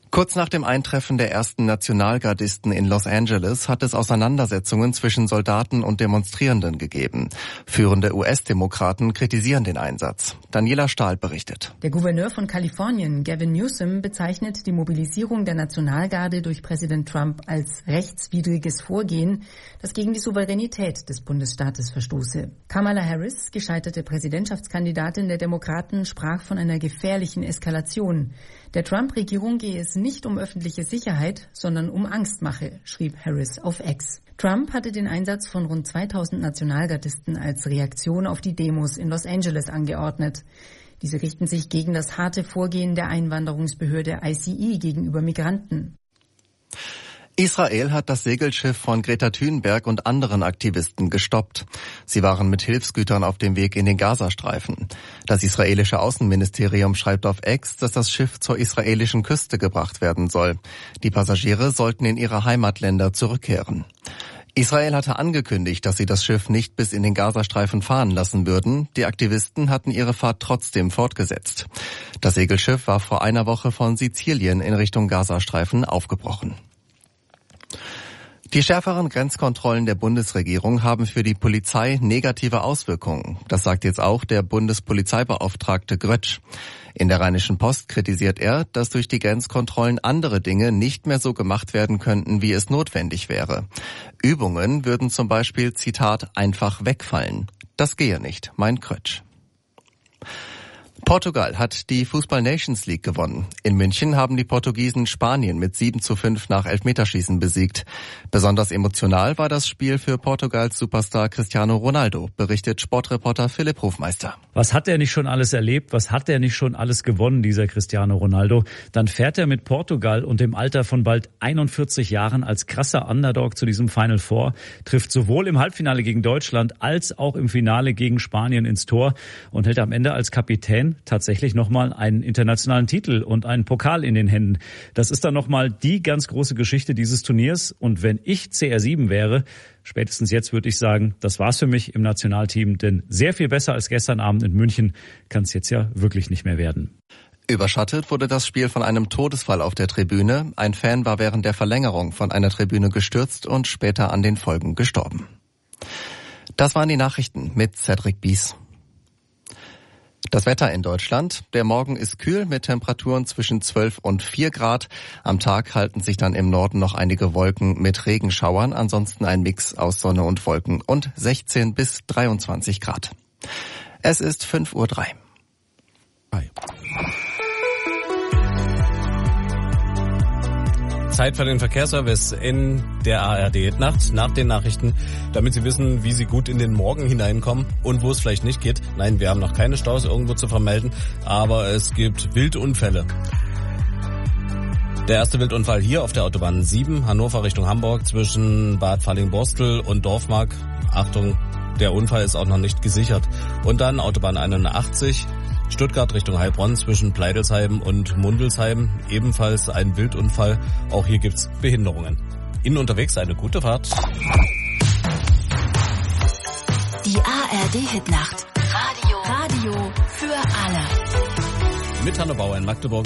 Kurz nach dem Eintreffen der ersten Nationalgardisten in Los Angeles hat es Auseinandersetzungen zwischen Soldaten und Demonstrierenden gegeben. Führende US-Demokraten kritisieren den Einsatz. Daniela Stahl berichtet. Der Gouverneur von Kalifornien, Gavin Newsom, bezeichnet die Mobilisierung der Nationalgarde durch Präsident Trump als rechtswidriges Vorgehen, das gegen die Souveränität des Bundesstaates verstoße. Kamala Harris, gescheiterte Präsidentschaftskandidatin der Demokraten, sprach von einer gefährlichen Eskalation. Der Trump-Regierung gehe es nicht um öffentliche Sicherheit, sondern um Angstmache, schrieb Harris auf X. Trump hatte den Einsatz von rund 2000 Nationalgardisten als Reaktion auf die Demos in Los Angeles angeordnet. Diese richten sich gegen das harte Vorgehen der Einwanderungsbehörde ICE gegenüber Migranten. Israel hat das Segelschiff von Greta Thunberg und anderen Aktivisten gestoppt. Sie waren mit Hilfsgütern auf dem Weg in den Gazastreifen. Das israelische Außenministerium schreibt auf X, dass das Schiff zur israelischen Küste gebracht werden soll. Die Passagiere sollten in ihre Heimatländer zurückkehren. Israel hatte angekündigt, dass sie das Schiff nicht bis in den Gazastreifen fahren lassen würden. Die Aktivisten hatten ihre Fahrt trotzdem fortgesetzt. Das Segelschiff war vor einer Woche von Sizilien in Richtung Gazastreifen aufgebrochen. Die schärferen Grenzkontrollen der Bundesregierung haben für die Polizei negative Auswirkungen. Das sagt jetzt auch der Bundespolizeibeauftragte Grötsch. In der Rheinischen Post kritisiert er, dass durch die Grenzkontrollen andere Dinge nicht mehr so gemacht werden könnten, wie es notwendig wäre. Übungen würden zum Beispiel, Zitat, einfach wegfallen. Das gehe nicht, meint Grötsch. Portugal hat die Fußball Nations League gewonnen. In München haben die Portugiesen Spanien mit 7:5 nach Elfmeterschießen besiegt. Besonders emotional war das Spiel für Portugals Superstar Cristiano Ronaldo, berichtet Sportreporter Philipp Hofmeister. Was hat er nicht schon alles erlebt? Was hat er nicht schon alles gewonnen, dieser Cristiano Ronaldo? Dann fährt er mit Portugal und im Alter von bald 41 Jahren als krasser Underdog zu diesem Final Four, trifft sowohl im Halbfinale gegen Deutschland als auch im Finale gegen Spanien ins Tor und hält am Ende als Kapitän tatsächlich nochmal einen internationalen Titel und einen Pokal in den Händen. Das ist dann nochmal die ganz große Geschichte dieses Turniers. Und wenn ich CR7 wäre, spätestens jetzt würde ich sagen, das war's für mich im Nationalteam. Denn sehr viel besser als gestern Abend in München kann es jetzt ja wirklich nicht mehr werden. Überschattet wurde das Spiel von einem Todesfall auf der Tribüne. Ein Fan war während der Verlängerung von einer Tribüne gestürzt und später an den Folgen gestorben. Das waren die Nachrichten mit Cedric Bies. Das Wetter in Deutschland. Der Morgen ist kühl mit Temperaturen zwischen 12 und 4 Grad. Am Tag halten sich dann im Norden noch einige Wolken mit Regenschauern. Ansonsten ein Mix aus Sonne und Wolken und 16 bis 23 Grad. Es ist 5:03 Uhr. Zeit für den Verkehrsservice in der ARD-Nacht nach den Nachrichten, damit Sie wissen, wie Sie gut in den Morgen hineinkommen und wo es vielleicht nicht geht. Nein, wir haben noch keine Staus irgendwo zu vermelden, aber es gibt Wildunfälle. Der erste Wildunfall hier auf der Autobahn 7, Hannover Richtung Hamburg, zwischen Bad Falling-Borstel und Dorfmark. Achtung, der Unfall ist auch noch nicht gesichert. Und dann Autobahn 81, Stuttgart Richtung Heilbronn zwischen Pleidelsheim und Mundelsheim. Ebenfalls ein Wildunfall. Auch hier gibt's Behinderungen. Ihnen unterwegs eine gute Fahrt. Die ARD-Hitnacht. Radio für alle. Mit Hanno Bauer in Magdeburg.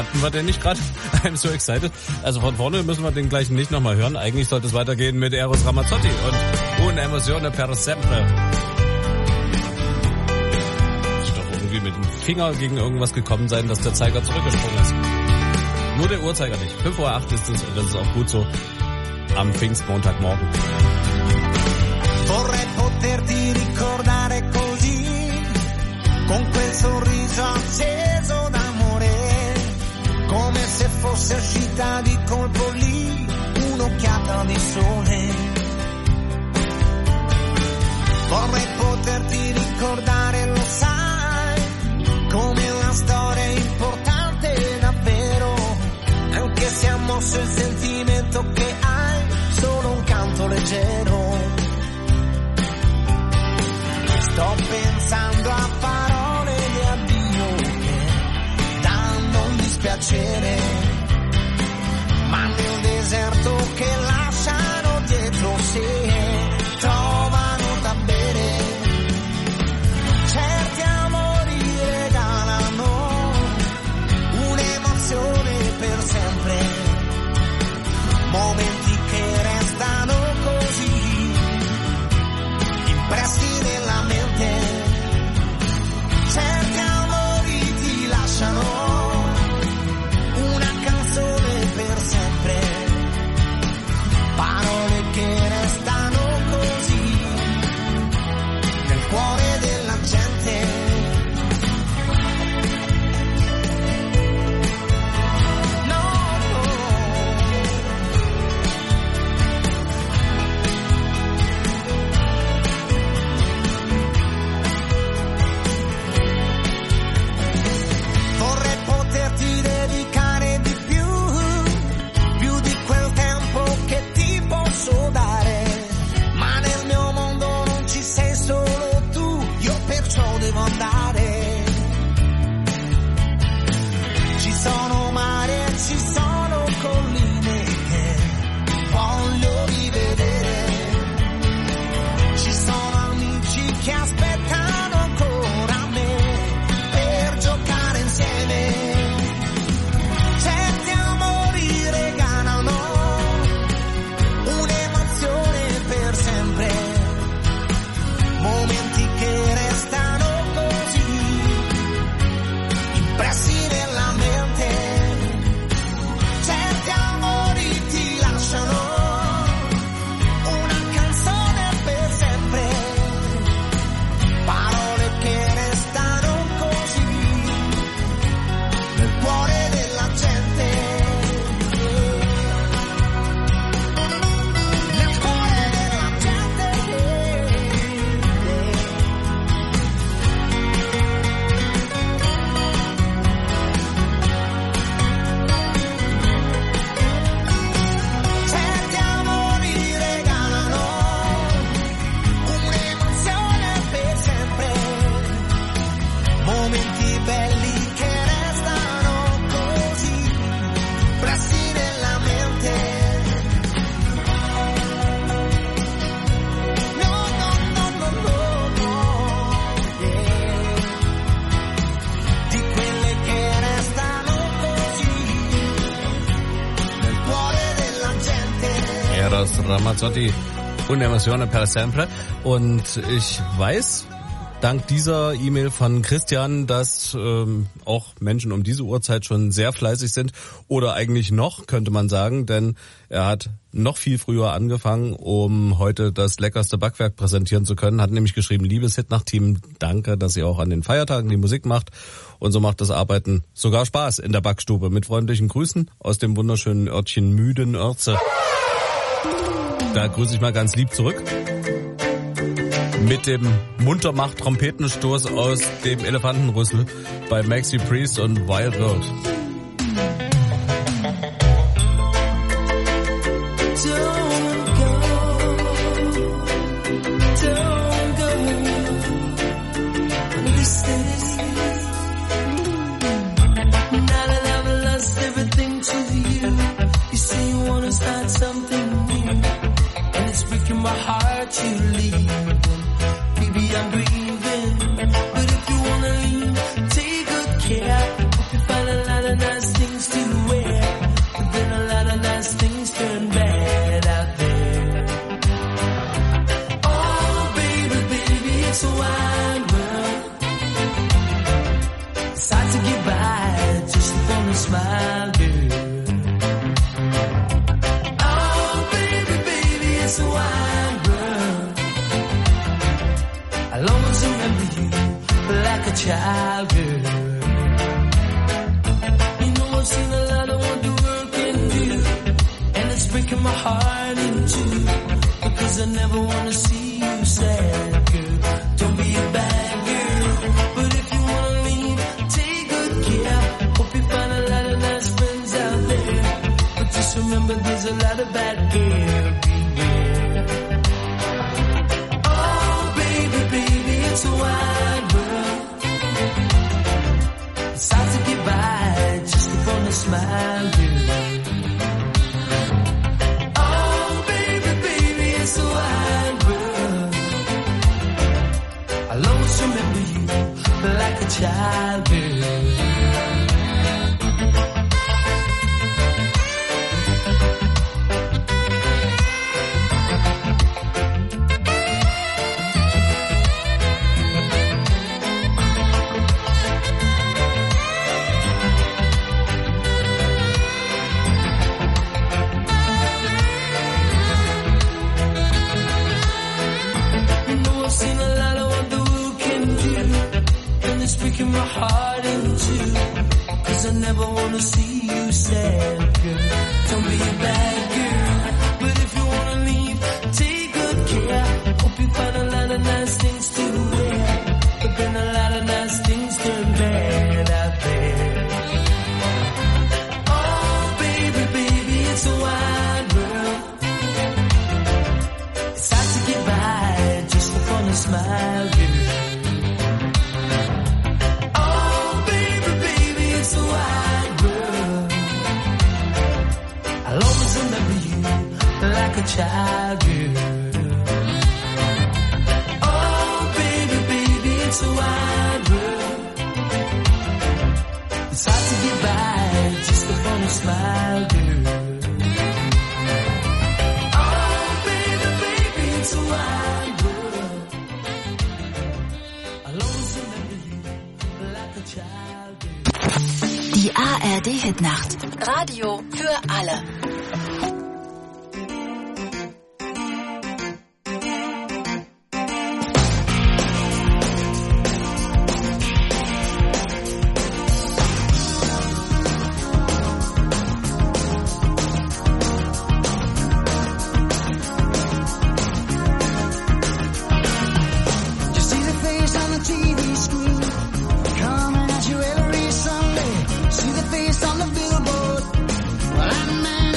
Hatten wir den nicht gerade? I'm so excited. Also von vorne müssen wir den gleichen nicht nochmal hören. Eigentlich sollte es weitergehen mit Eros Ramazzotti und Un'emozione per sempre. Muss doch irgendwie mit dem Finger gegen irgendwas gekommen sein, dass der Zeiger zurückgesprungen ist. Nur der Uhrzeiger nicht. 5:08 Uhr ist es und das ist auch gut so am Pfingstmontagmorgen. Vorrei poterti ricordare così, con quel sorriso acceso d'amore, come se fosse uscita di colpo lì un'occhiata di sole. Vorrei poterti ricordare, lo sai, come una storia importante davvero, anche se ha mosso il sentimento che hai, solo un canto leggero. Sto pensando a parole di addio che danno un dispiacere, ma nel deserto che lasciano dietro sé trovano da bere. Certi amori regalano un'emozione per sempre, momenti che restano così impressi nella mente. Certi amori ti lasciano una canzone per sempre, parole che restano così nel cuore della gente. Ramazzotti, Un'emozione per sempre. Und ich weiß, dank dieser E-Mail von Christian, dass auch Menschen um diese Uhrzeit schon sehr fleißig sind. Oder eigentlich noch, könnte man sagen, denn er hat noch viel früher angefangen, um heute das leckerste Backwerk präsentieren zu können. Hat nämlich geschrieben, liebes Hitnacht-Team, danke, dass ihr auch an den Feiertagen die Musik macht. Und so macht das Arbeiten sogar Spaß in der Backstube. Mit freundlichen Grüßen aus dem wunderschönen Örtchen Müden-Oerze. Da grüße ich mal ganz lieb zurück. Mit dem Muntermacht-Trompetenstoß aus dem Elefantenrüssel bei Maxi Priest und Wild World. My heart you leave, baby I'm grieving, but if you wanna leave, take good care. Hope you find a lot of nice things breaking my heart in two, because I never wanna see you sad, girl. Don't be a bad girl, but if you wanna leave, take good care. Hope you find a lot of nice friends out there, but just remember there's a lot of bad girls. Oh baby, baby, it's a wide world. It's hard to get by just upon a smile, girl. Oh baby, baby, it's a wide world. I'll always remember you like a child, girl. Breaking my heart in two, cause I never wanna see you sad, girl. Don't be a bad girl, but if you wanna leave, take good care. Hope you find a lot of nice things to wear, but then a lot of nice things turn bad out there. Oh baby, baby, it's a wide world. It's hard to get by just upon a smile, girl. I'll always remember you like a child, girl. Oh, baby, baby, it's a wide world. It's hard to get by just upon a smile, girl. Oh, baby, baby, it's a wide world. I'll always remember you like a child, girl. Die ARD-Hitnacht. Radio für alle. On the billboard, well, I'm man.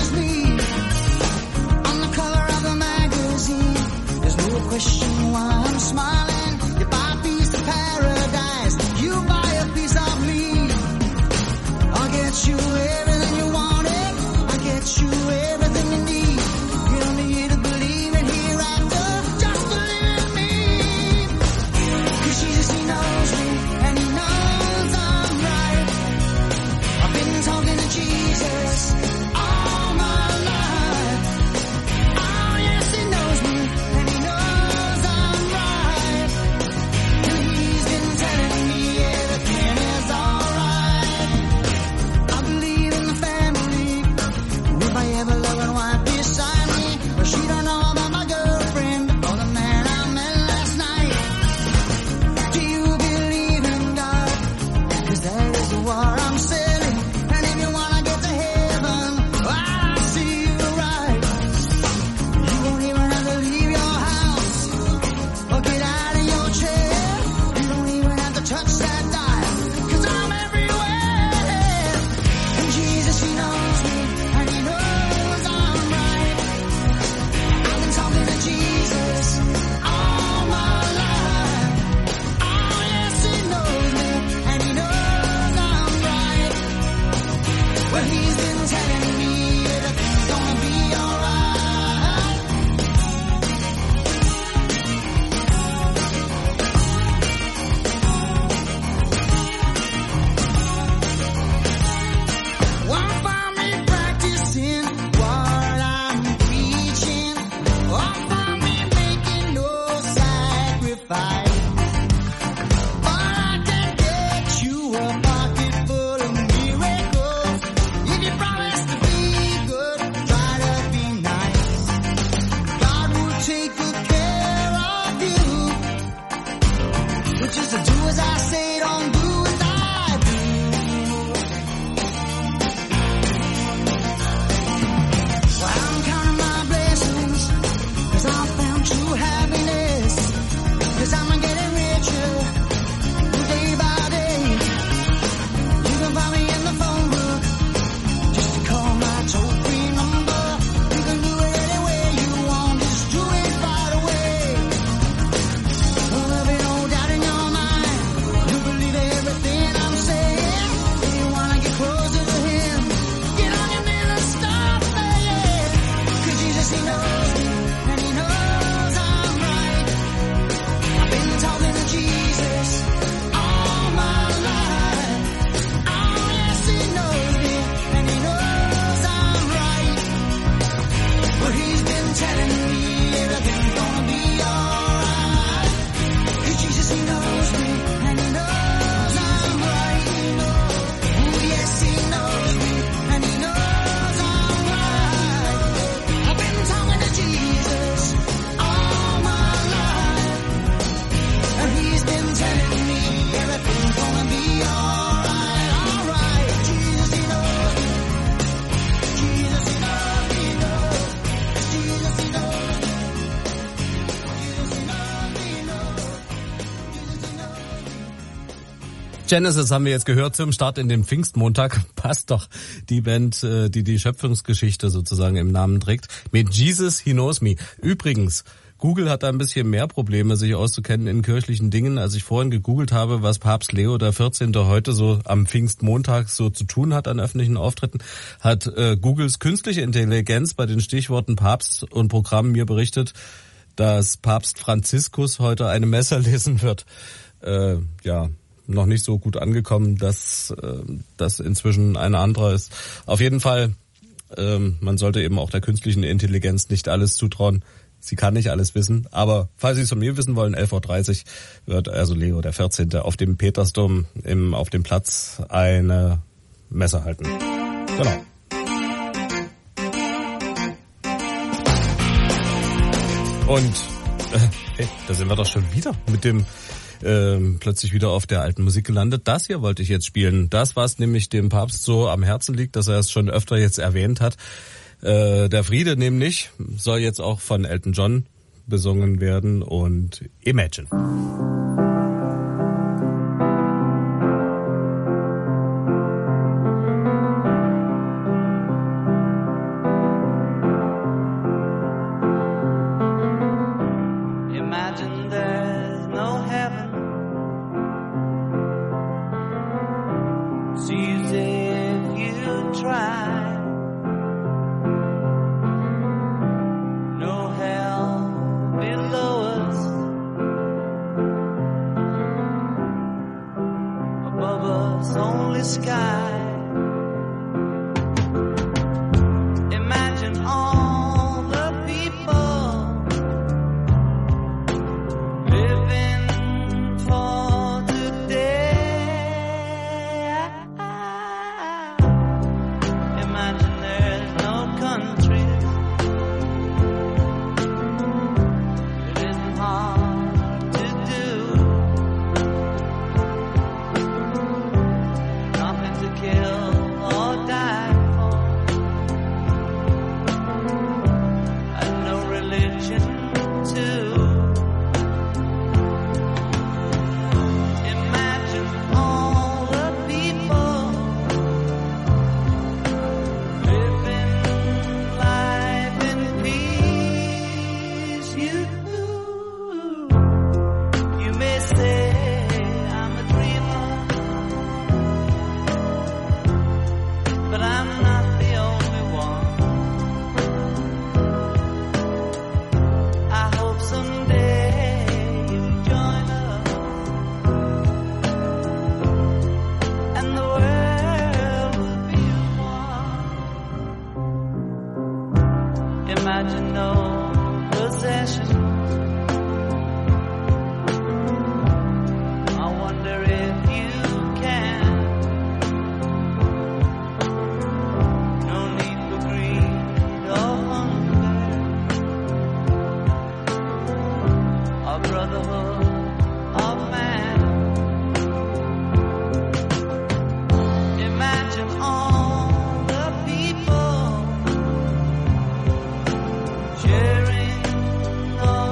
Genesis haben wir jetzt gehört zum Start in den Pfingstmontag. Passt doch, die Band, die Schöpfungsgeschichte sozusagen im Namen trägt. Mit Jesus He Knows Me. Übrigens, Google hat da ein bisschen mehr Probleme, sich auszukennen in kirchlichen Dingen. Als ich vorhin gegoogelt habe, was Papst Leo XIV. Heute so am Pfingstmontag so zu tun hat an öffentlichen Auftritten, hat Googles künstliche Intelligenz bei den Stichworten Papst und Programm mir berichtet, dass Papst Franziskus heute eine Messe lesen wird. Noch nicht so gut angekommen, dass das inzwischen eine andere ist. Auf jeden Fall, man sollte eben auch der künstlichen Intelligenz nicht alles zutrauen. Sie kann nicht alles wissen, aber falls Sie es von mir wissen wollen, 11.30 Uhr wird also Leo XIV. Auf dem Petersdom auf dem Platz eine Messe halten. Genau. Und da sind wir doch schon wieder mit dem plötzlich wieder auf der alten Musik gelandet. Das hier wollte ich jetzt spielen. Das, was nämlich dem Papst so am Herzen liegt, dass er es schon öfter jetzt erwähnt hat. Der Friede nämlich soll jetzt auch von Elton John besungen werden und Imagine. Imagine there's no heaven. See if you try. No hell below us. Above us only sky. Imagine all the people living for today. Imagine there's no countries. It isn't hard to do. Nothing to kill or die for. And no religion too. Imagine all the people living life in peace. You may say I'm a dreamer, but I'm not the only one. I hope someday you'll join us, and the world will be one. Imagine no possessions. I wonder if you can. No need for greed or hunger. A brotherhood of man. Imagine all the people sharing all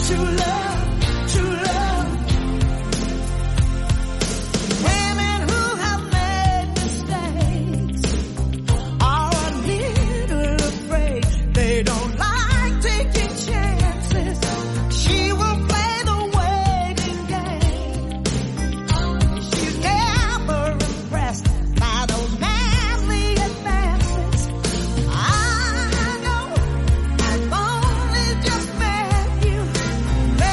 true love, true love. Women who have made mistakes are a little afraid. They don't like taking chances. She will play the waiting game. She's never impressed by those manly advances. I know I've only just met you.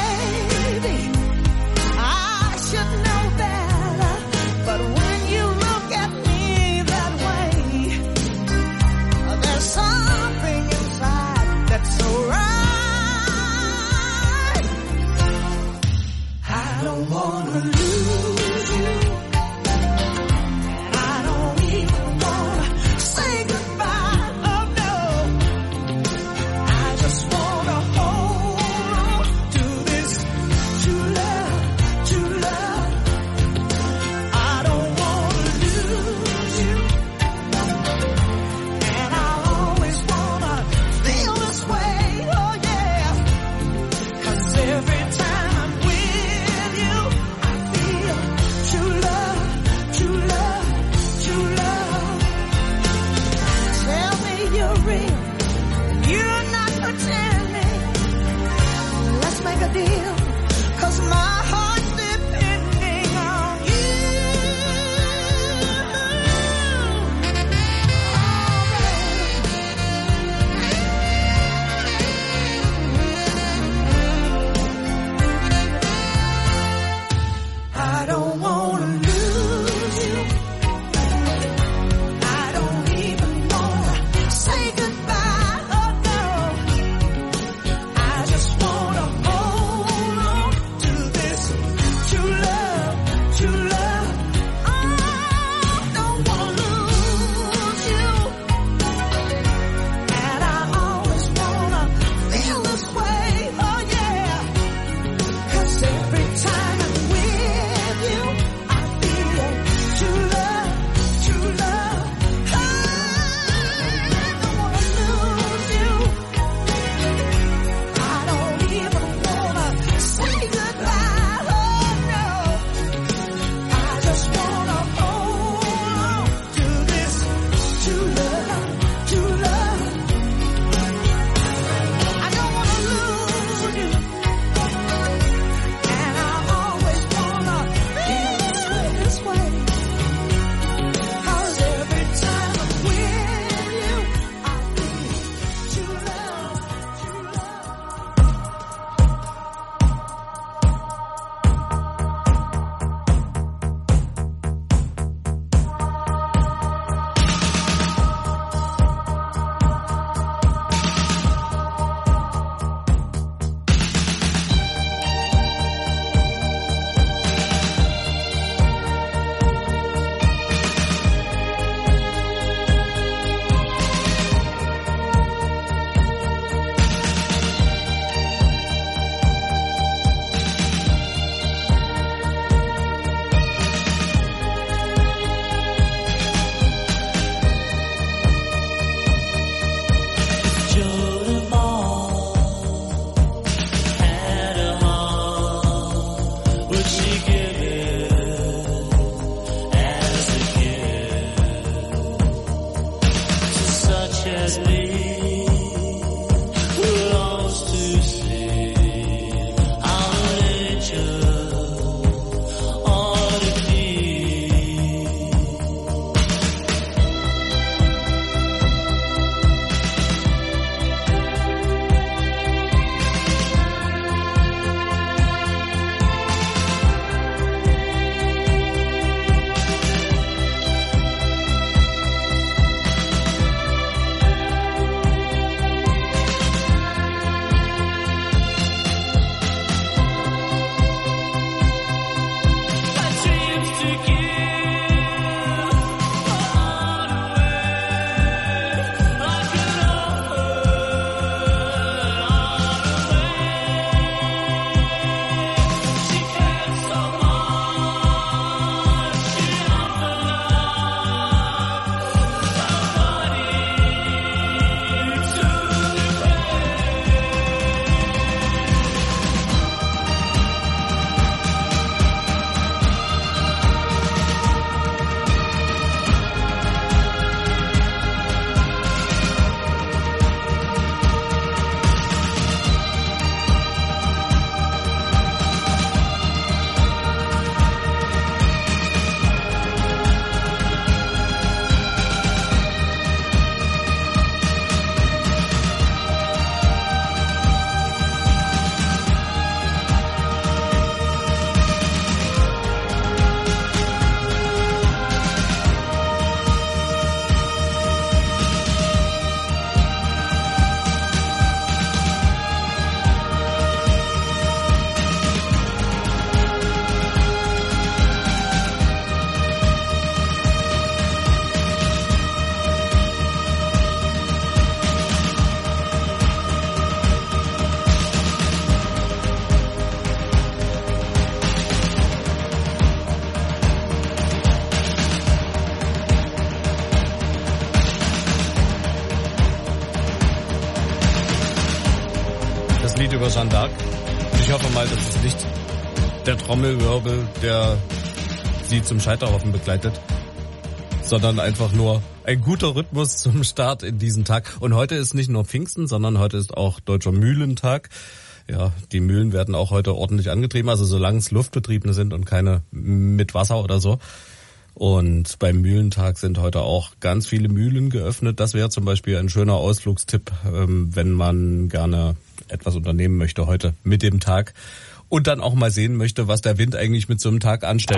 das Lied über Jeanne d'Arc. Ich hoffe mal, dass es nicht der Trommelwirbel, der sie zum Scheiterhaufen begleitet, sondern einfach nur ein guter Rhythmus zum Start in diesen Tag. Und heute ist nicht nur Pfingsten, sondern heute ist auch Deutscher Mühlentag. Ja, die Mühlen werden auch heute ordentlich angetrieben, also solange es luftbetriebene sind und keine mit Wasser oder so. Und beim Mühlentag sind heute auch ganz viele Mühlen geöffnet. Das wäre zum Beispiel ein schöner Ausflugstipp, wenn man gerne etwas unternehmen möchte heute mit dem Tag und dann auch mal sehen möchte, was der Wind eigentlich mit so einem Tag anstellt.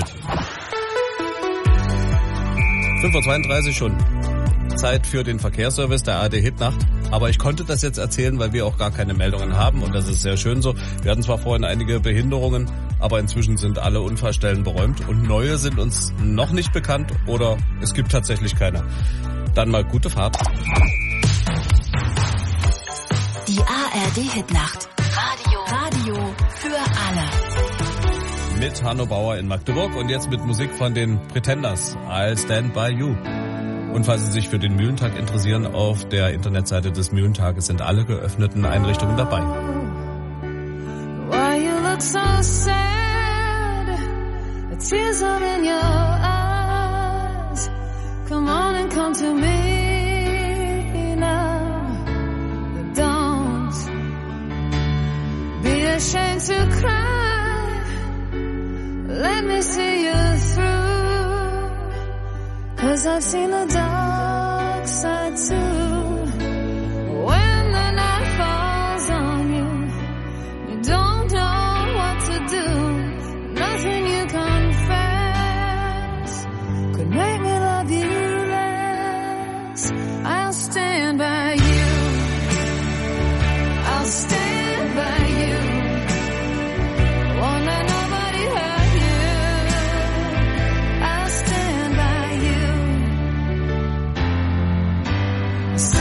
5:32 Uhr schon. Zeit für den Verkehrsservice der ARD Hitnacht. Aber ich konnte das jetzt erzählen, weil wir auch gar keine Meldungen haben und das ist sehr schön so. Wir hatten zwar vorhin einige Behinderungen, aber inzwischen sind alle Unfallstellen beräumt und neue sind uns noch nicht bekannt oder es gibt tatsächlich keine. Dann mal gute Fahrt. Die ARD Hitnacht. Radio für alle. Mit Hanno Bauer in Magdeburg und jetzt mit Musik von den Pretenders. I'll Stand By You. Und falls Sie sich für den Mühlentag interessieren, auf der Internetseite des Mühlentages sind alle geöffneten Einrichtungen dabei. Why you look so sad? The tears are in your eyes. Come on and come to me now. Don't be ashamed to cry. Let me see you through. 'Cause I've seen the dark side too. When the night falls on you, you don't know what to do. Nothing you confess could make me love you less. I'll stand by you. I'll stand by you. Won't let nobody hurt you. I'll stand by you. So,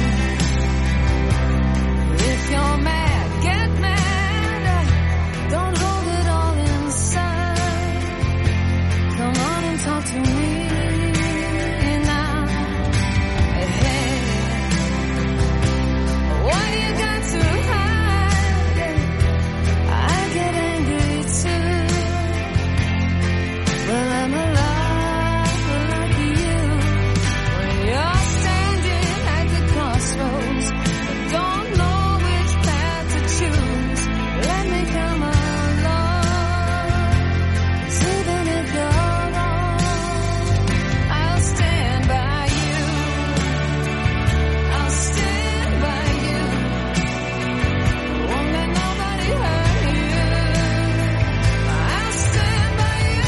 if you're mad, get mad. Don't hold it all inside. Come on and talk to me now. Hey, what you got to hide? I get angry too. Well, I'm alive like you. When you're standing at the crossroads, but don't know which path to choose. Let me come along. 'Cause even if you're wrong, I'll stand by you. I'll stand by you. Won't let nobody hurt you. I'll stand by you.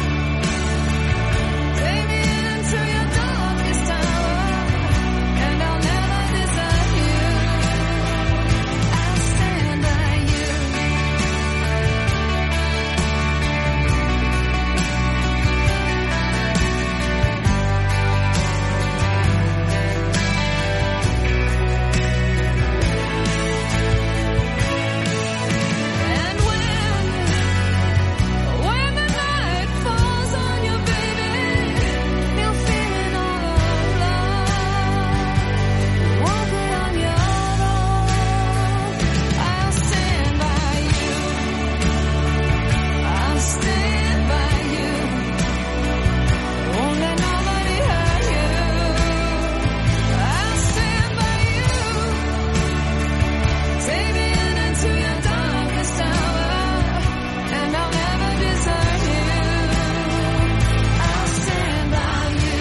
Take me into your darkest hour, and I'll never desert you. I'll stand by you. And when the night falls on you, baby, you're feeling all alone. Won't be on your own. I'll stand by you. I'll stand by you. Won't let nobody hurt you. I'll stand by you. Take me into your darkest hour, and I'll never desert you. I'll stand by you.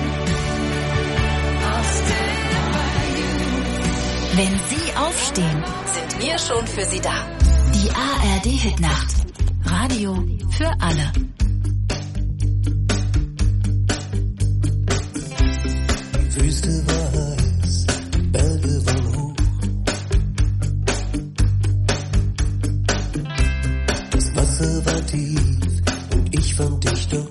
I'll stand by you. Wenn Sie aufstehen, sind wir schon für Sie da. Die ARD Hitnacht. Radio für alle. Die Wüste war heiß, Berge waren hoch. Das Wasser war tief und ich fand dich dort.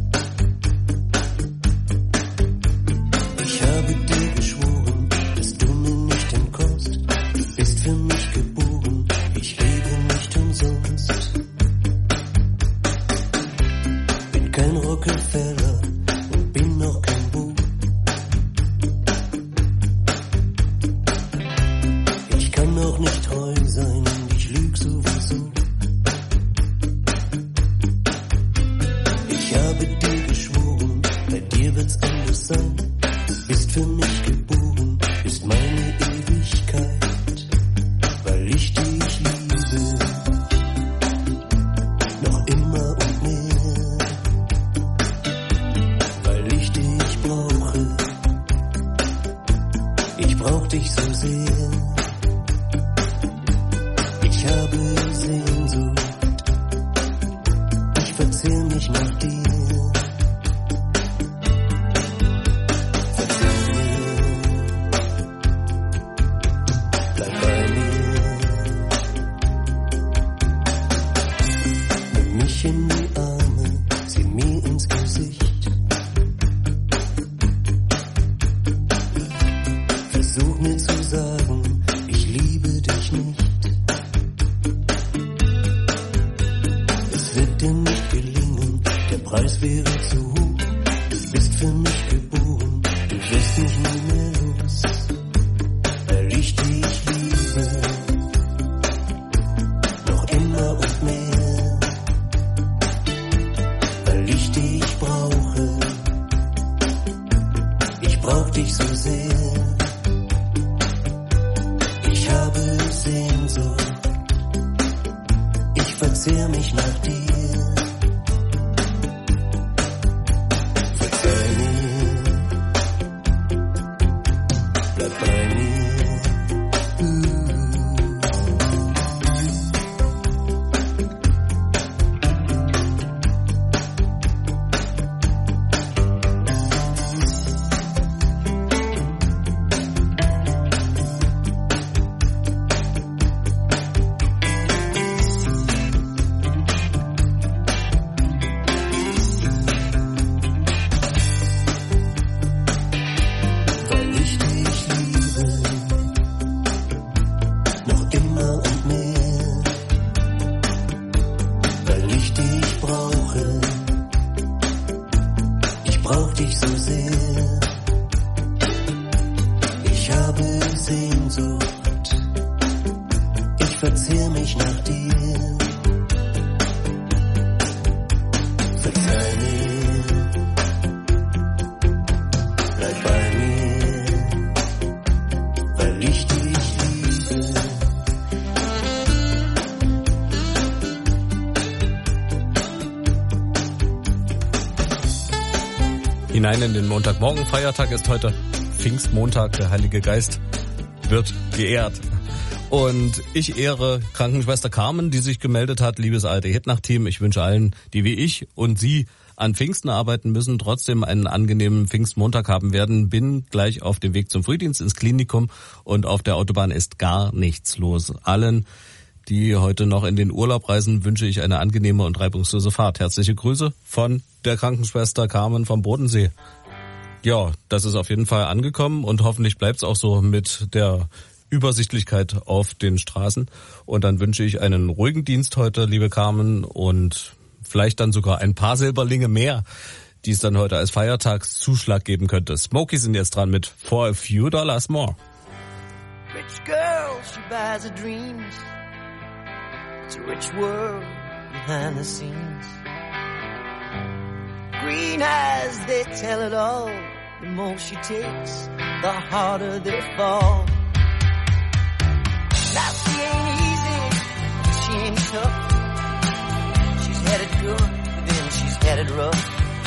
Ich habe dir geschworen, dass du mir nicht entkommst. Du bist für mich geboren, ich lebe nicht umsonst. Bin kein Rockefeller und bin noch kein Buch. Ich kann auch nicht heulen. treu sein und ich lüg sowieso. Ich habe dir geschworen, bei dir wird's anders sein. Du bist für mich geboren, bist meine Ewigkeit, weil ich dich liebe, noch immer und mehr, weil ich dich brauche. Ich brauch dich so sehr. Ich habe Sehnsucht. Ich verzehr mich nach dir. Verzeih mir. Bleib bei mir. Nimm mich in die Arme. Sieh mir ins Gesicht. Versuch mir zu sagen, ich liebe dich nicht. Es wird dir nicht gelingen, der Preis wäre zu hoch. Du bist für mich geboren, du wirst mich nie mehr los, weil ich dich liebe, noch immer und mehr, weil ich dich brauche. Ich brauch dich so sehr. Ich habe Sehnsucht. Ich verzehr mich nach dir. Verzeih mir. Bleib bei mir. Weil ich dich liebe, noch immer und mehr, weil ich dich brauche. Ich brauch dich so sehr. Ich habe Sehnsucht. Ich verzehr mich nach dir. Verzeih mir. Bleib bei mir, weil ich dich liebe. Hinein in den Montagmorgen. Feiertag ist heute Pfingstmontag. Der Heilige Geist wird geehrt. Und ich ehre Krankenschwester Carmen, die sich gemeldet hat. Liebes ARD Hitnacht-Team, ich wünsche allen, die wie ich und Sie an Pfingsten arbeiten müssen, trotzdem einen angenehmen Pfingstmontag haben werden. Bin gleich auf dem Weg zum Frühdienst ins Klinikum und auf der Autobahn ist gar nichts los. Allen, die heute noch in den Urlaub reisen, wünsche ich eine angenehme und reibungslose Fahrt. Herzliche Grüße von der Krankenschwester Carmen vom Bodensee. Ja, das ist auf jeden Fall angekommen und hoffentlich bleibt's auch so mit der Übersichtlichkeit auf den Straßen. Und dann wünsche ich einen ruhigen Dienst heute, liebe Carmen, und vielleicht dann sogar ein paar Silberlinge mehr, die es dann heute als Feiertagszuschlag geben könnte. Smokey sind jetzt dran mit For a Few Dollars More. Rich girl, she buys her dreams. It's a rich world behind the scenes. Green eyes, they tell it all. The more she takes, the harder they fall. Now she ain't easy, she ain't tough. She's had it good, then she's had it rough.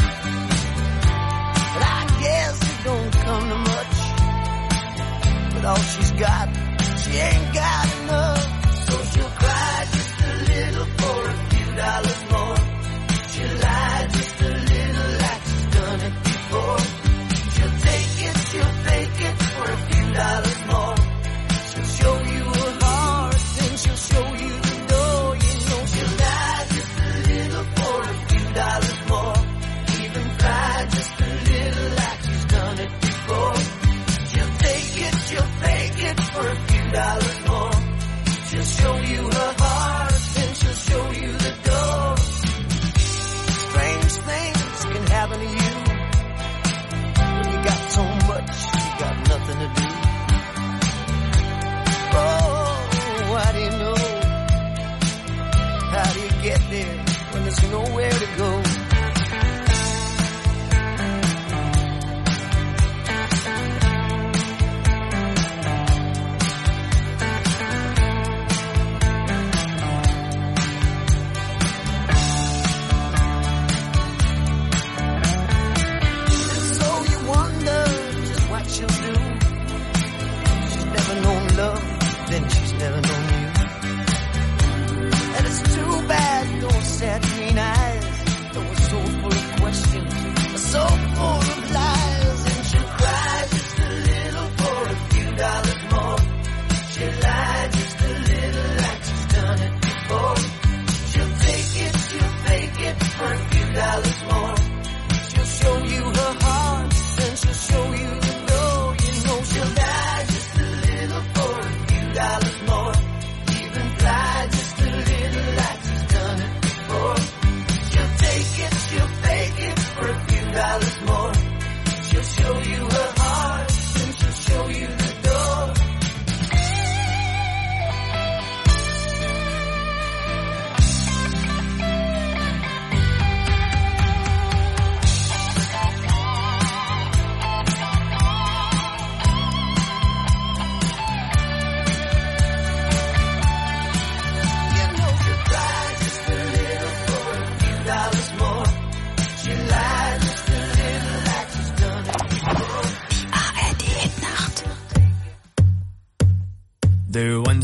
But I guess it don't come to much. With all she's got, she ain't got enough. So she'll cry just a little for a few dollars more. She'll lie just a little like she's done it before. She'll take it, she'll fake it for a few dollars more. She'll show you her heart, then she'll show you the door. You know she'll lie just a little for a few dollars more. Even cry just a little like she's done it before. She'll take it, she'll fake it for a few dollars more. She'll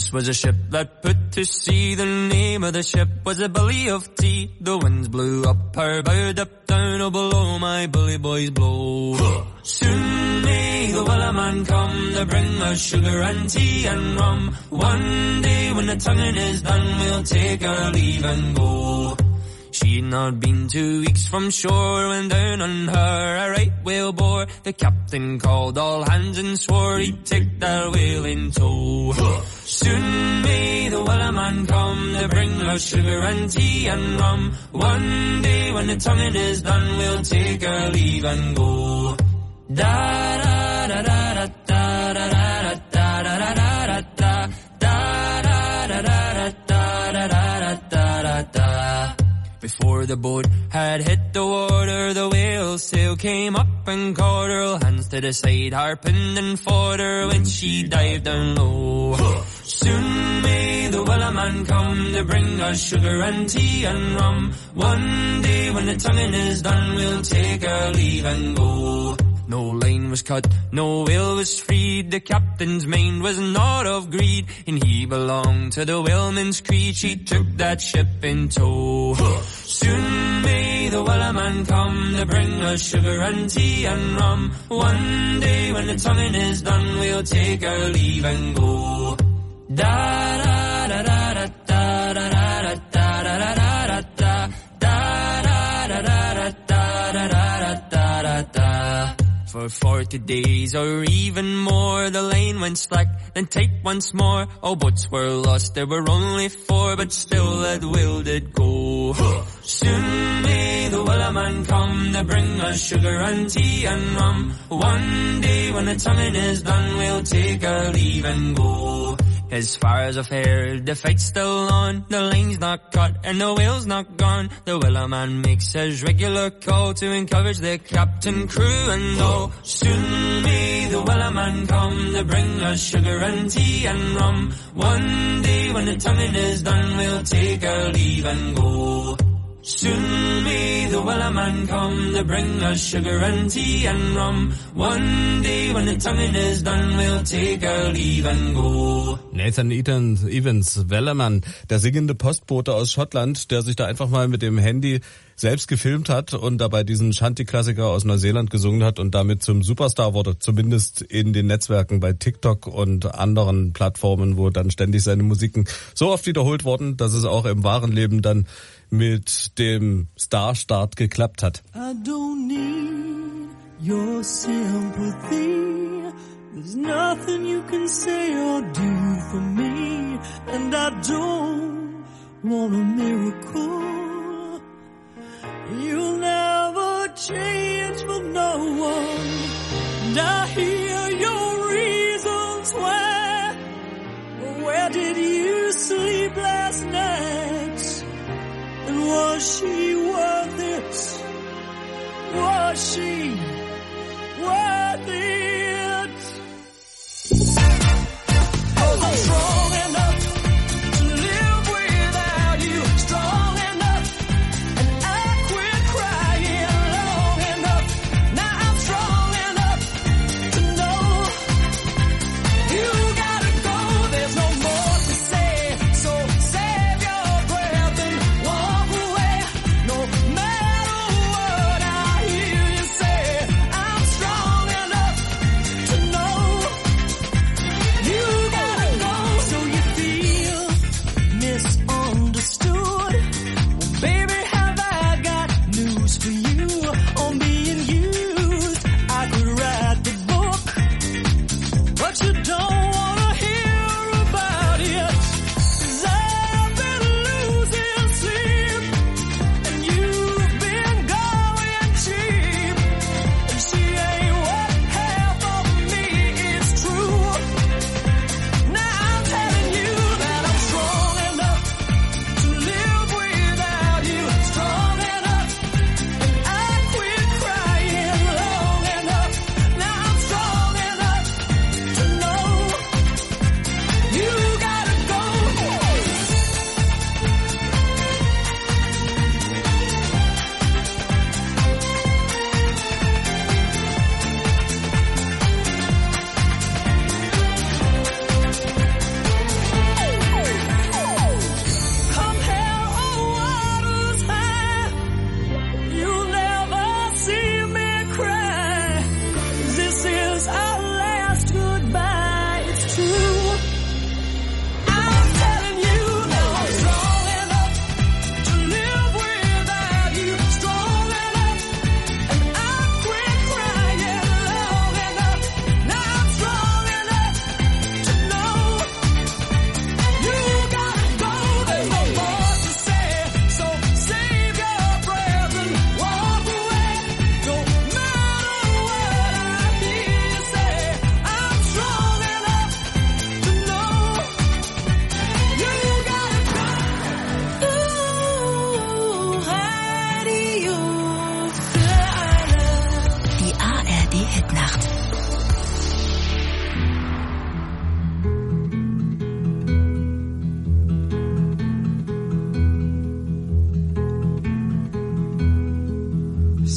This was a ship that put to sea. The name of the ship was a Billy of Tea. The winds blew up her bow, up down, oh below my bully boys blow. Soon may the Wellerman come to bring us sugar and tea and rum. One day when the tonguing is done, we'll take our leave and go. She'd not been 2 weeks from shore when down on her a right whale bore. The captain called all hands and swore he'd take that whale in tow. Soon may the Wellerman come to bring us sugar and tea and rum. One day when the tonguing is done, we'll take our leave and go. Da da da da da da da da da da da da da da da da da da da da. Before the boat had hit the water, the whale's sail came up and caught her. Hands to the side, harping and fought her when she dived down low. Soon may the Wellerman come to bring us sugar and tea and rum. One day when the tonguing is done, we'll take our leave and go. No line was cut, no whale was freed. The captain's mind was not of greed, and he belonged to the whaleman's creed. She took that ship in tow. Soon may the Wellerman come to bring us sugar and tea and rum. One day when the tonguing is done, we'll take our leave and go. Da da da da da da da da da da da da da da da da. For 40 days or even more, the line went slack, then tight once more. All boats were lost, there were only 4, but still that whale did go. Soon may the Wellerman come to bring us sugar and tea and rum. One day when the tonguing is done, we'll take our leave and go. As far as I've heard, the fight's still on. The line's not cut and the whale's not gone. The Wellerman makes his regular call to encourage the captain, crew and all. Soon may the Wellerman come to bring us sugar and tea and rum. One day when the tonguing is done, we'll take our leave and go. Soon may the Wellerman come to bring us sugar and tea and rum. One day when the tonguing is done, we'll take our leave and go. Nathan Evans, Wellerman, der singende Postbote aus Schottland, der sich da einfach mal mit dem Handy selbst gefilmt hat und dabei diesen Shanty-Klassiker aus Neuseeland gesungen hat und damit zum Superstar wurde, zumindest in den Netzwerken bei TikTok und anderen Plattformen, wo dann ständig seine Musiken so oft wiederholt wurden, dass es auch im wahren Leben dann mit dem Starstart geklappt hat. I don't need your sympathy. There's nothing you can say or do for me. And I don't want a miracle. You'll never change for no one. And I hear your reasons why. Where did you sleep last night? And was she worth it? Was she worth it? 'Cause I'm strong enough to live without you. Strong enough, and I quit crying long enough. Now I'm strong enough to know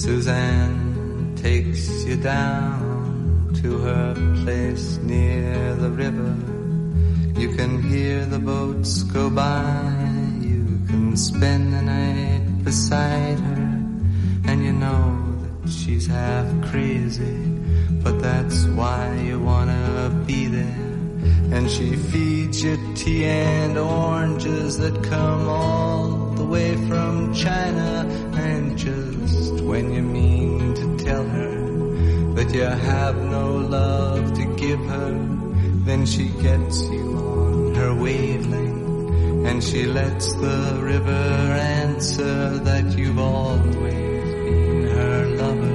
Suzanne takes you down to her place near the river. You can hear the boats go by. You can spend the night beside her. And you know that she's half crazy, but that's why you wanna be there. And she feeds you tea and oranges that come all the way from China. And just when you mean to tell her that you have no love to give her, then she gets you on her wavelength, and she lets the river answer that you've always been her lover.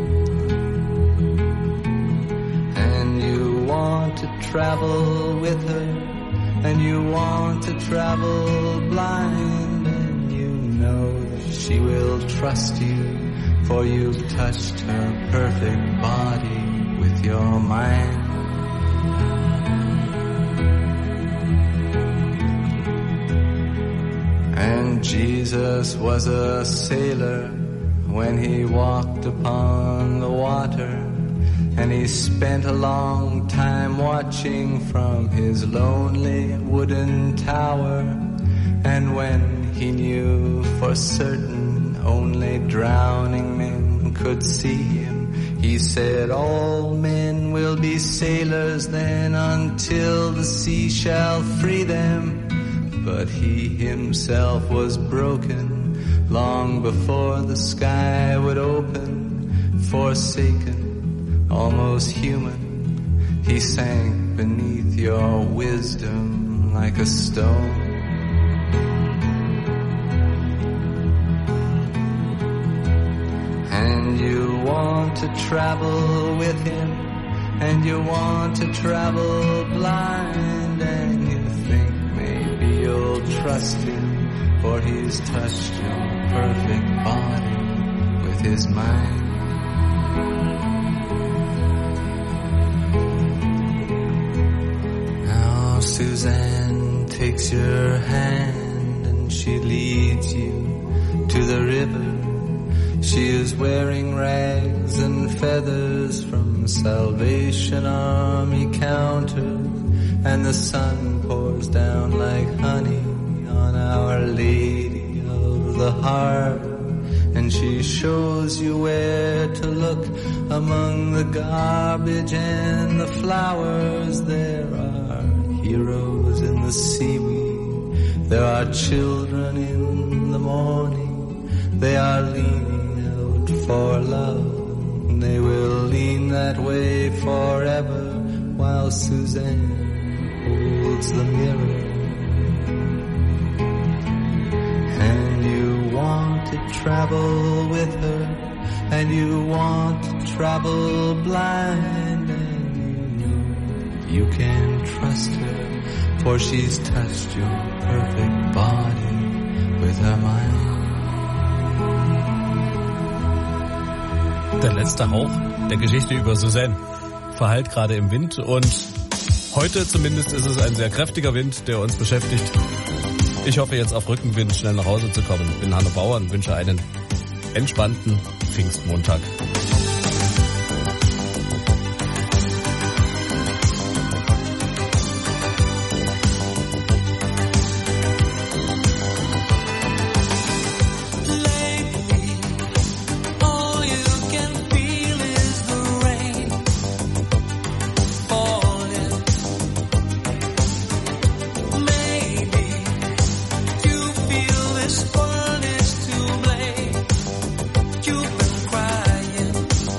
And you want to travel with her, and you want to travel blind, and you know that she will trust you, for you've touched her perfect body with your mind. And Jesus was a sailor when he walked upon the water, and he spent a long time watching from his lonely wooden tower. And when he knew for certain only drowning men could see him, he said, all men will be sailors then until the sea shall free them. But he himself was broken long before the sky would open. Forsaken, almost human, he sank beneath your wisdom like a stone. And you want to travel with him, and you want to travel blind, and you think maybe you'll trust him, for he's touched your perfect body with his mind. Now Suzanne takes your hand and she leads you to the river. She is wearing rags and feathers from Salvation Army counters, and the sun pours down like honey on Our Lady of the Harbor. And she shows you where to look among the garbage and the flowers. There are heroes in the seaweed, there are children in the morning. They are leaning out for love, they will lean that way forever, while Suzanne holds the mirror. And you want to travel with her, and you want to travel blind, and you know you can trust her, for she's touched your perfect body with her mind. Der letzte Hauch der Geschichte über Suzanne verhallt gerade im Wind, und heute zumindest ist es ein sehr kräftiger Wind, der uns beschäftigt. Ich hoffe jetzt auf Rückenwind schnell nach Hause zu kommen. Ich bin Hanno Bauer und wünsche einen entspannten Pfingstmontag. You've been crying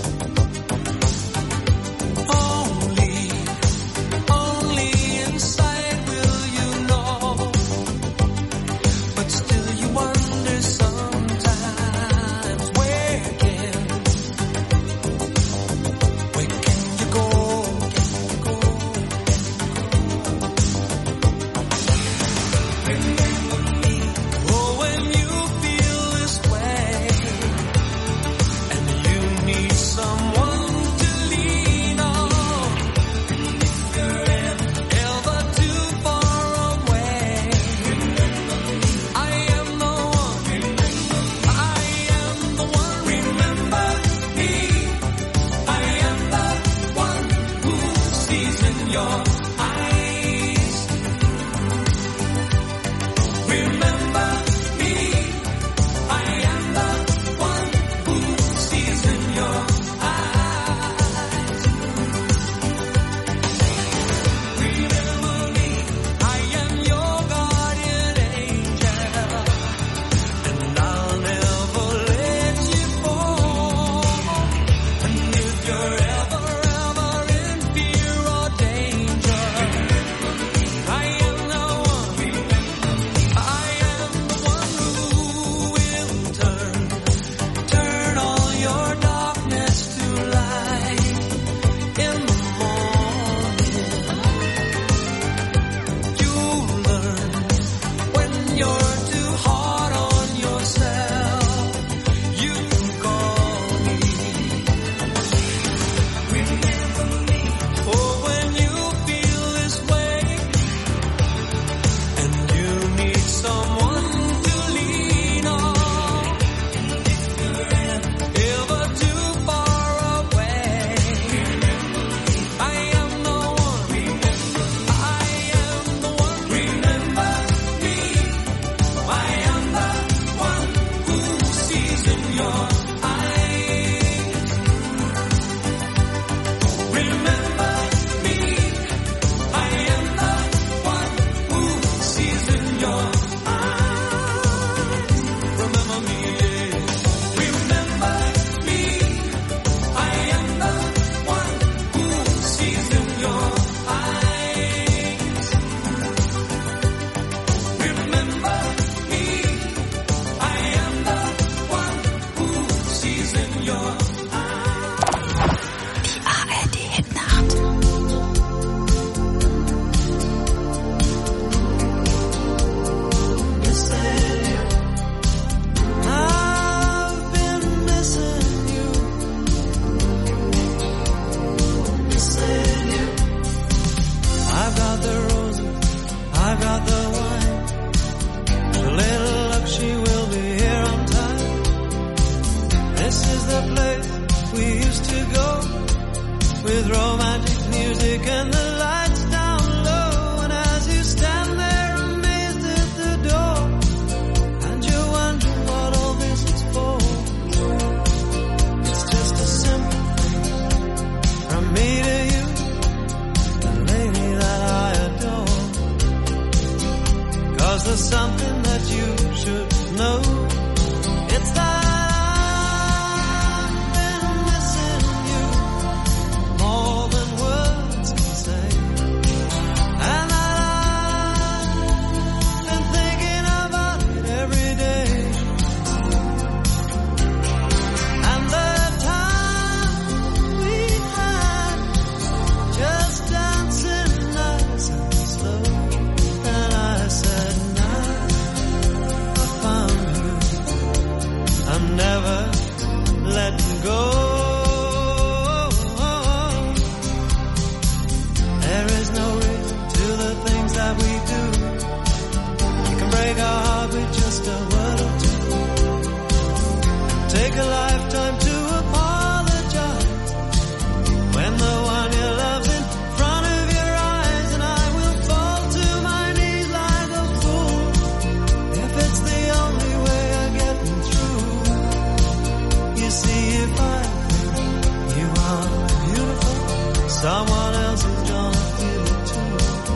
take a lifetime to apologize when the one you love's in front of your eyes, and I will fall to my knees like a fool if it's the only way I get through. You see, if I think you are beautiful, someone else is gonna feel it too.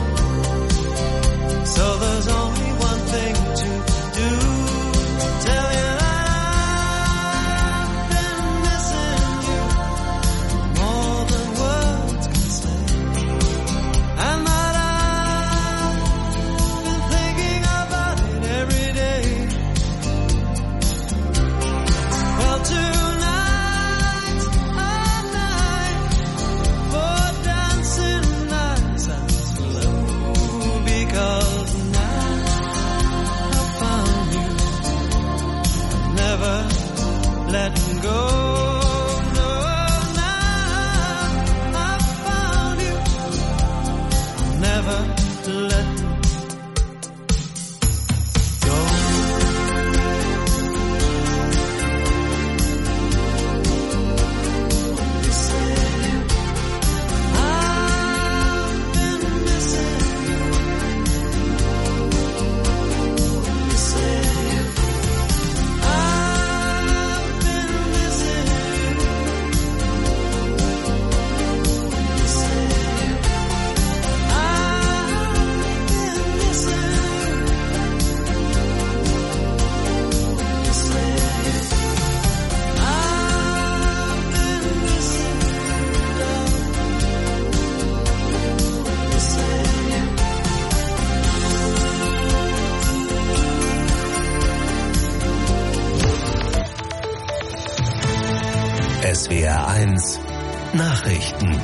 So there's only one thing to do. Tell you that I've been missing you more than words can say, and that I've been thinking about it every day. Well, tonight, a night for dancing nights and slow, because now I found you. I've never let go. No, now I found you. I'll never let go. You say I've been missing you. You say I've been missing you. You say I've been missing you. You say I've been missing you, darling. You say SWR 1 Nachrichten.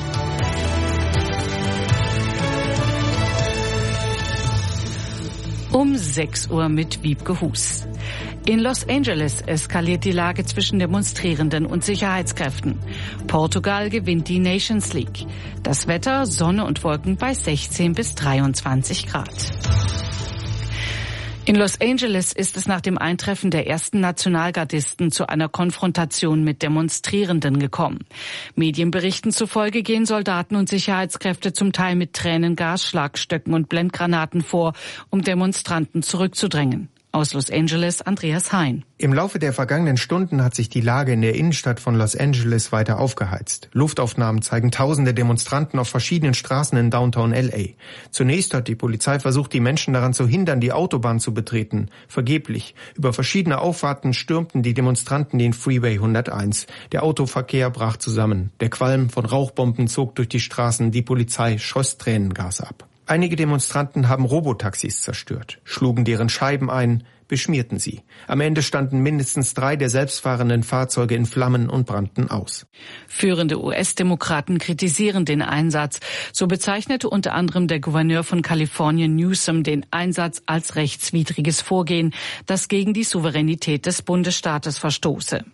Um 6 Uhr mit Wiebke Hus. In Los Angeles eskaliert die Lage zwischen Demonstrierenden und Sicherheitskräften. Portugal gewinnt die Nations League. Das Wetter, Sonne und Wolken bei 16 bis 23 Grad. In Los Angeles ist es nach dem Eintreffen der ersten Nationalgardisten zu einer Konfrontation mit Demonstrierenden gekommen. Medienberichten zufolge gehen Soldaten und Sicherheitskräfte zum Teil mit Tränengas, Schlagstöcken und Blendgranaten vor, um Demonstranten zurückzudrängen. Aus Los Angeles, Andreas Hein. Im Laufe der vergangenen Stunden hat sich die Lage in der Innenstadt von Los Angeles weiter aufgeheizt. Luftaufnahmen zeigen tausende Demonstranten auf verschiedenen Straßen in Downtown LA. Zunächst hat die Polizei versucht, die Menschen daran zu hindern, die Autobahn zu betreten. Vergeblich. Über verschiedene Auffahrten stürmten die Demonstranten den Freeway 101. Der Autoverkehr brach zusammen. Der Qualm von Rauchbomben zog durch die Straßen. Die Polizei schoss Tränengas ab. Einige Demonstranten haben Robotaxis zerstört, schlugen deren Scheiben ein, beschmierten sie. Am Ende standen mindestens 3 der selbstfahrenden Fahrzeuge in Flammen und brannten aus. Führende US-Demokraten kritisieren den Einsatz. So bezeichnete unter anderem der Gouverneur von Kalifornien Newsom den Einsatz als rechtswidriges Vorgehen, das gegen die Souveränität des Bundesstaates verstoße.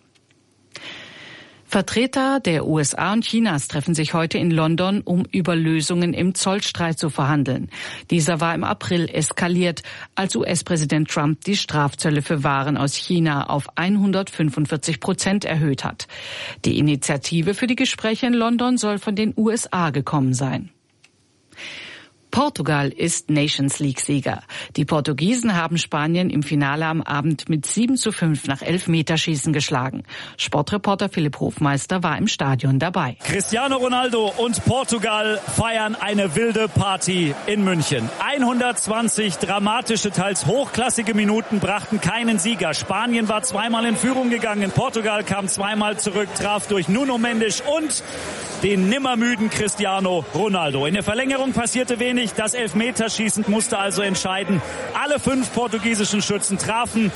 Vertreter der USA und Chinas treffen sich heute in London, um über Lösungen im Zollstreit zu verhandeln. Dieser war im April eskaliert, als US-Präsident Trump die Strafzölle für Waren aus China auf 145% erhöht hat. Die Initiative für die Gespräche in London soll von den USA gekommen sein. Portugal ist Nations League-Sieger. Die Portugiesen haben Spanien im Finale am Abend mit 7:5 nach Elfmeterschießen geschlagen. Sportreporter Philipp Hofmeister war im Stadion dabei. Cristiano Ronaldo und Portugal feiern eine wilde Party in München. 120 dramatische, teils hochklassige Minuten brachten keinen Sieger. Spanien war zweimal in Führung gegangen. Portugal kam zweimal zurück, traf durch Nuno Mendes und den nimmermüden Cristiano Ronaldo. In der Verlängerung passierte wenig. Das Elfmeterschießen musste also entscheiden. Alle 5 portugiesischen Schützen trafen.